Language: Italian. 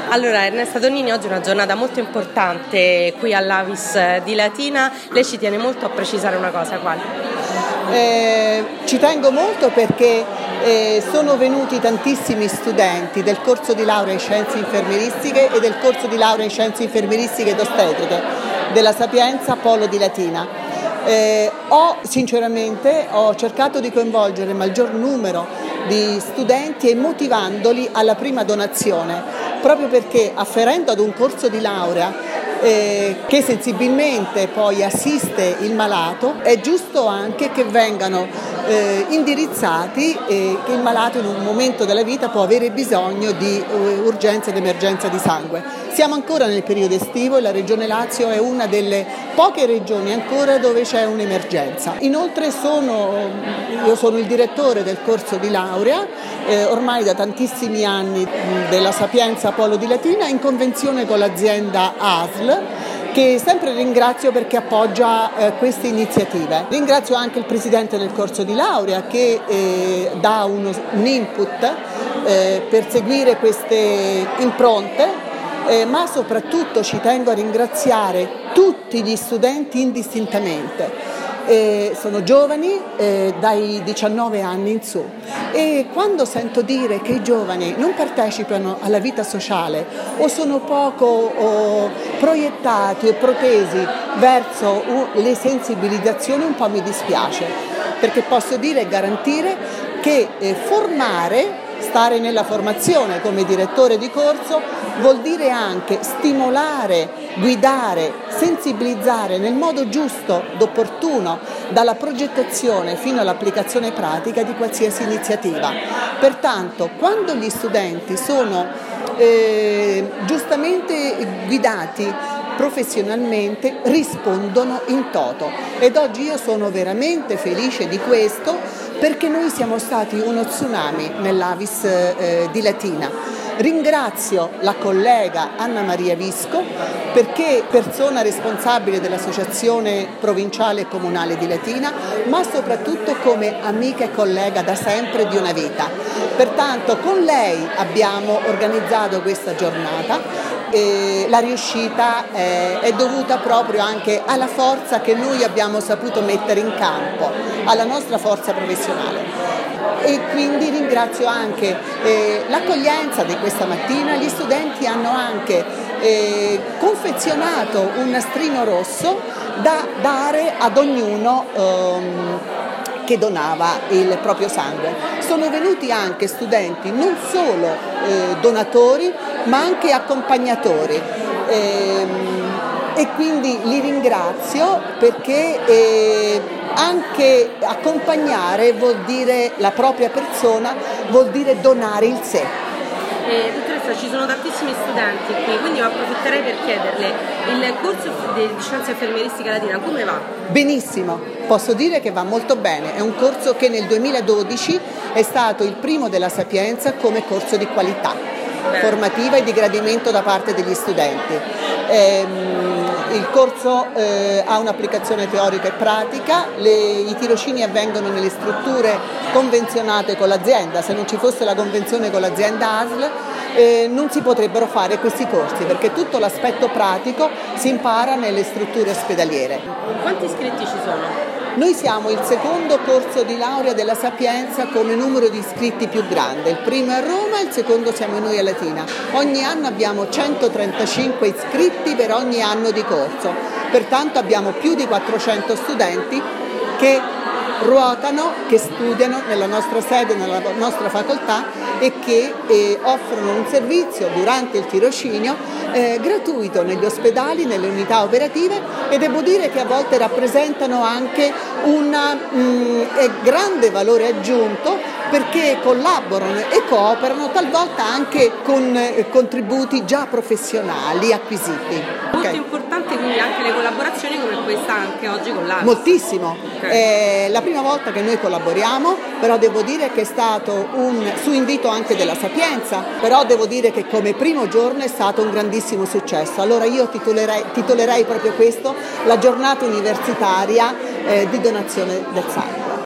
Allora, Ernesta Donnini, oggi è una giornata molto importante qui all'Avis di Latina. Lei ci tiene molto a precisare una cosa, quale? Ci tengo molto perché sono venuti tantissimi studenti del corso di laurea in scienze infermieristiche e del corso di laurea in scienze infermieristiche ed ostetriche della Sapienza Polo di Latina. Sinceramente ho cercato di coinvolgere il maggior numero di studenti e motivandoli alla prima donazione, proprio perché afferendo ad un corso di laurea che sensibilmente poi assiste il malato, è giusto anche che vengano indirizzati, che il malato in un momento della vita può avere bisogno di urgenza ed emergenza di sangue. Siamo ancora nel periodo estivo e la Regione Lazio è una delle poche regioni ancora dove c'è un'emergenza. Inoltre io sono il direttore del corso di laurea, ormai da tantissimi anni della Sapienza Polo di Latina, in convenzione con l'azienda ASL, che sempre ringrazio perché appoggia queste iniziative. Ringrazio anche il presidente del corso di laurea che dà un input per seguire queste impronte, ma soprattutto ci tengo a ringraziare tutti gli studenti indistintamente. Sono giovani dai 19 anni in su, e quando sento dire che i giovani non partecipano alla vita sociale o sono poco proiettati e protesi verso le sensibilizzazioni, un po' mi dispiace, perché posso dire e garantire che stare nella formazione come direttore di corso vuol dire anche stimolare, guidare, sensibilizzare nel modo giusto ed opportuno, dalla progettazione fino all'applicazione pratica di qualsiasi iniziativa. Pertanto, quando gli studenti sono giustamente guidati professionalmente, rispondono in toto, ed oggi io sono veramente felice di questo, perché noi siamo stati uno tsunami nell'Avis di Latina. Ringrazio la collega Anna Maria Visco, perché persona responsabile dell'Associazione Provinciale e Comunale di Latina, ma soprattutto come amica e collega da sempre di una vita. Pertanto con lei abbiamo organizzato questa giornata. La riuscita è dovuta proprio anche alla forza che noi abbiamo saputo mettere in campo, alla nostra forza professionale. E quindi ringrazio anche l'accoglienza di questa mattina. Gli studenti hanno anche confezionato un nastrino rosso da dare ad ognuno che donava il proprio sangue. Sono venuti anche studenti non solo donatori, ma anche accompagnatori, e quindi li ringrazio, perché anche accompagnare vuol dire la propria persona, vuol dire donare il sé. Dottoressa, ci sono tantissimi studenti qui, quindi approfitterei per chiederle, il corso di scienze infermieristiche Latina come va? Benissimo, posso dire che va molto bene. È un corso che nel 2012 è stato il primo della Sapienza come corso di qualità formativa e di gradimento da parte degli studenti. Il corso ha un'applicazione teorica e pratica, i tirocini avvengono nelle strutture convenzionate con l'azienda. Se non ci fosse la convenzione con l'azienda ASL non si potrebbero fare questi corsi, perché tutto l'aspetto pratico si impara nelle strutture ospedaliere. Quanti iscritti ci sono? Noi siamo il secondo corso di laurea della Sapienza come numero di iscritti più grande, il primo è a Roma, il secondo siamo noi a Latina. Ogni anno abbiamo 135 iscritti per ogni anno di corso, pertanto abbiamo più di 400 studenti che ruotano, che studiano nella nostra sede, nella nostra facoltà, e che offrono un servizio durante il tirocinio gratuito negli ospedali, nelle unità operative, e devo dire che a volte rappresentano anche un grande valore aggiunto, perché collaborano e cooperano talvolta anche con contributi già professionali acquisiti. Molto importante quindi anche le collaborazioni come questa anche oggi con l'AVIS. Moltissimo, è la prima volta che noi collaboriamo, però devo dire che è stato su invito anche della Sapienza, però devo dire che come primo giorno è stato un grandissimo successo. Allora io titolerei proprio questo, la giornata universitaria di donazione del sangue.